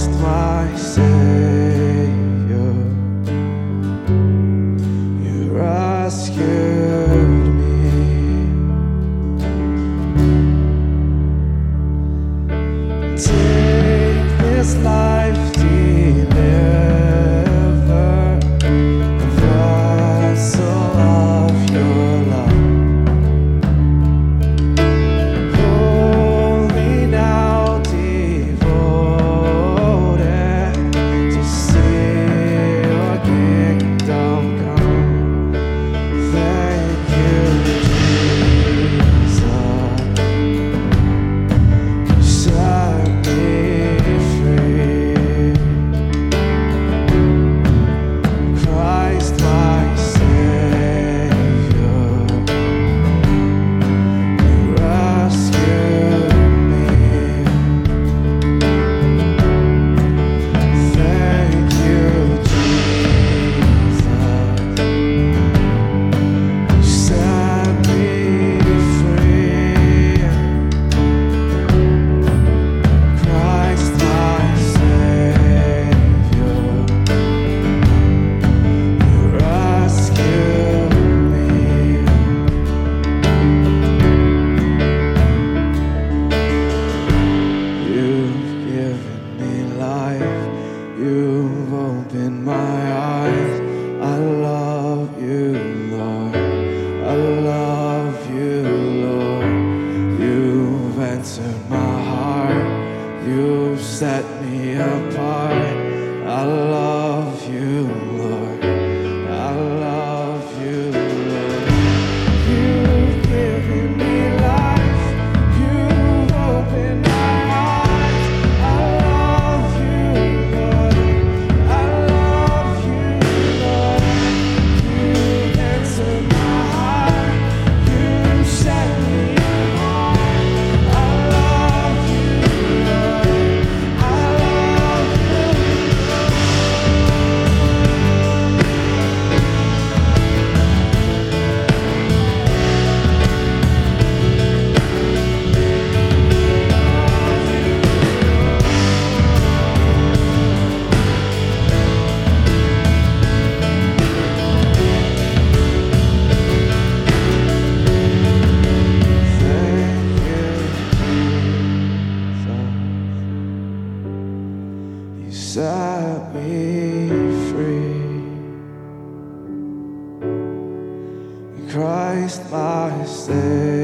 Christ my Savior, you rescued me. Take this life, deliver the vessel of your love. Hold me now, devoted to see your kingdom come. Thank you, Jesus. You set me free. Christ my Savior, you rescued me. Thank you, Jesus. You set me free. Christ my Savior, you rescued me. You've given me life, you've opened my eyes. I love you, Lord. I love you, Lord. You've answered my heart, you've set me apart. I love you, Lord. I love you, Lord. You've given me life, you've opened my eyes. I love you, Lord. I love you, Lord. You've answered my heart, you've set me apart. I love you, Lord. I love you, thank you, Jesus. You set me free. Christ my Savior.